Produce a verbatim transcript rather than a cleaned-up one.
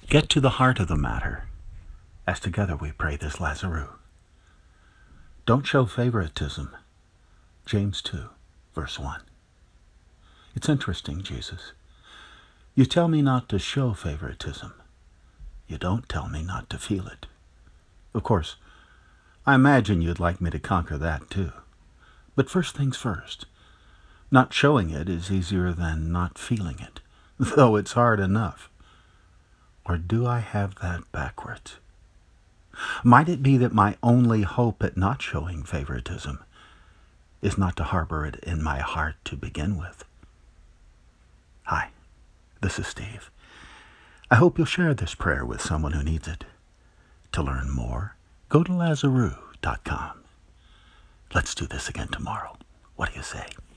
Get to the heart of the matter, as together we pray this Lazarus. Don't show favoritism. James two, verse one. It's interesting, Jesus. You tell me not to show favoritism. You don't tell me not to feel it. Of course, I imagine you'd like me to conquer that too. But first things first. Not showing it is easier than not feeling it, though it's hard enough. Or do I have that backwards? Might it be that my only hope at not showing favoritism is not to harbor it in my heart to begin with? Hi, this is Steve. I hope you'll share this prayer with someone who needs it. To learn more, go to Lazarus dot com. Let's do this again tomorrow. What do you say?